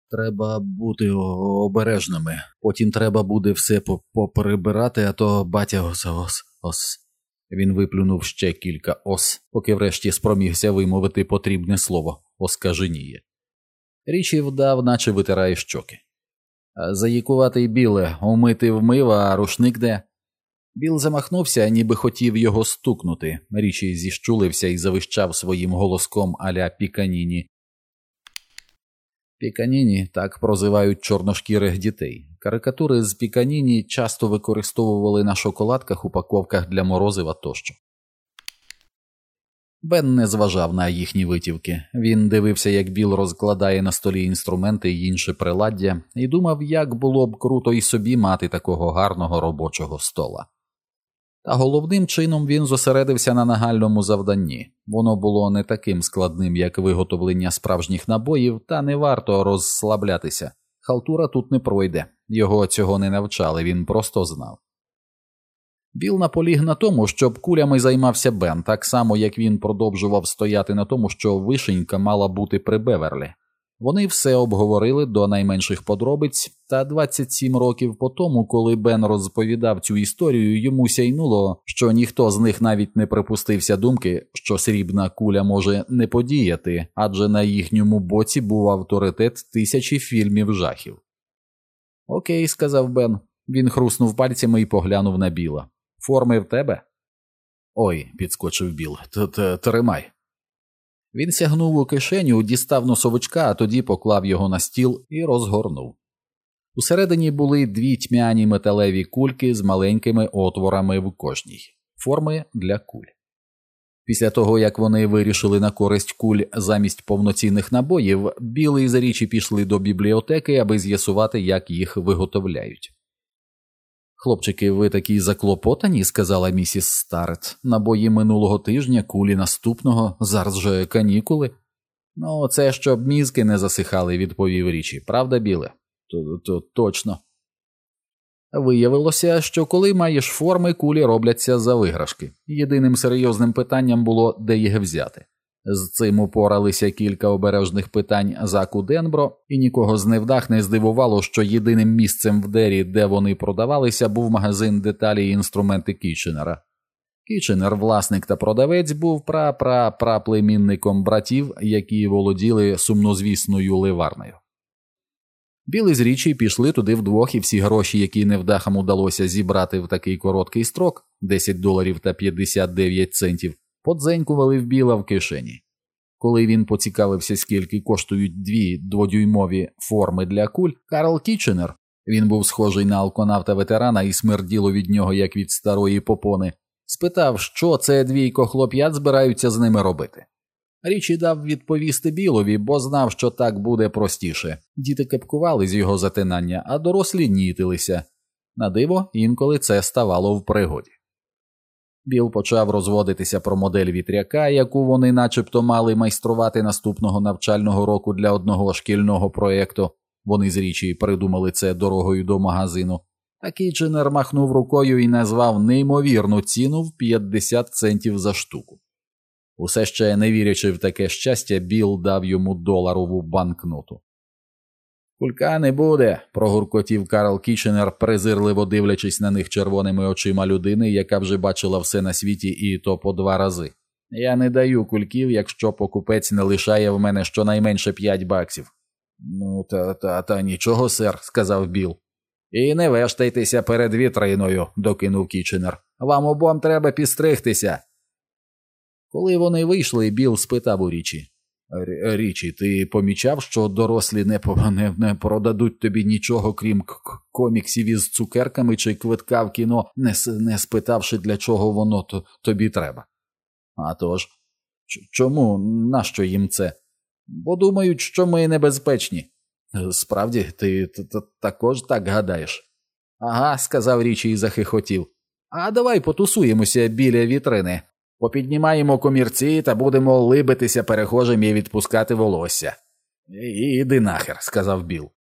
Треба бути обережними. Потім треба буде все поприбирати, а то батя ос. Він виплюнув ще кілька ос, поки врешті спромігся вимовити потрібне слово «оскаженіє». Річі вдав, наче витирає щоки. «Заїкуватий Біле, умити вмив, а рушник де?» Біл замахнувся, ніби хотів його стукнути. Річі зіщулився і завищав своїм голоском а-ля Піканіні. Піканіні – так прозивають чорношкірих дітей. Карикатури з Піканіні часто використовували на шоколадках, упаковках для морозива тощо. Бен не зважав на їхні витівки. Він дивився, як Біл розкладає на столі інструменти й інше приладдя, і думав, як було б круто і собі мати такого гарного робочого стола. Та головним чином він зосередився на нагальному завданні. Воно було не таким складним, як виготовлення справжніх набоїв, та не варто розслаблятися. Халтура тут не пройде. Його цього не навчали, він просто знав. Біл наполіг на тому, щоб кулями займався Бен, так само, як він продовжував стояти на тому, що вишенька мала бути при Беверлі. Вони все обговорили до найменших подробиць, та 27 років по тому, коли Бен розповідав цю історію, йому сяйнуло, що ніхто з них навіть не припустився думки, що срібна куля може не подіяти, адже на їхньому боці був авторитет тисячі фільмів жахів. «Окей», – сказав Бен. Він хруснув пальцями і поглянув на Біла. «Форми в тебе?» «Ой», – підскочив Біл, – «тримай». Він сягнув у кишеню, дістав носовичка, а тоді поклав його на стіл і розгорнув. Усередині були дві тьмяні металеві кульки з маленькими отворами в кожній. Форми для куль. Після того, як вони вирішили на користь куль замість повноцінних набоїв, Біл із Річі пішли до бібліотеки, аби з'ясувати, як їх виготовляють. «Хлопчики, ви такі заклопотані», – сказала місіс Старет. «Набої минулого тижня, кулі наступного, зараз же канікули». «Ну, це щоб мізки не засихали», – відповів Річі. «Правда, Біле?» «Точно». Виявилося, що коли маєш форми, кулі робляться за виграшки. Єдиним серйозним питанням було, де їх взяти. З цим упоралися кілька обережних питань Заку Денбро, і нікого з невдах не здивувало, що єдиним місцем в Дері, де вони продавалися, був магазин деталі і інструменти Кітченера. Кітченер, власник та продавець, був праплемінником братів, які володіли сумнозвісною ливарнею. Біл із Річі пішли туди вдвох, і всі гроші, які невдахам удалося зібрати в такий короткий строк – $10 та 59 центів, подзенькували в Біла в кишені. Коли він поцікавився, скільки коштують дві дводюймові форми для куль, Карл Кітченер, він був схожий на алконавта-ветерана і смерділо від нього, як від старої попони, спитав, що це двійко хлоп'ят збираються з ними робити. Річі дав відповісти Білові, бо знав, що так буде простіше. Діти кепкували з його затинання, а дорослі нітилися. На диво, інколи це ставало в пригоді. Біл почав розводитися про модель вітряка, яку вони начебто мали майструвати наступного навчального року для одного шкільного проєкту. Вони з Річі придумали це дорогою до магазину. А Кітченер махнув рукою і назвав неймовірну ціну в 50 центів за штуку. Усе ще не вірячи в таке щастя, Біл дав йому $1 банкноту. «Кулька не буде», – прогуркотів Карл Кітченер, презирливо дивлячись на них червоними очима людини, яка вже бачила все на світі і то по 2 рази. «Я не даю кульків, якщо покупець не лишає в мене щонайменше $5. «Ну, та нічого, сер», – сказав Біл. «І не вештайтеся перед вітриною», – докинув Кітченер. «Вам обом треба підстригтися». Коли вони вийшли, Біл спитав у Річі. «Річі, ти помічав, що дорослі не продадуть тобі нічого, крім коміксів із цукерками чи квитка в кіно, не спитавши, для чого воно тобі треба?» «А тож, чому? Нащо їм це?» «Бо думають, що ми небезпечні». «Справді, ти також так гадаєш?» «Ага», – сказав Річі і захихотів. «А давай потусуємося біля вітрини. Попіднімаємо комірці та будемо либитися перехожим і відпускати волосся». «Іди нахер», – сказав Біл.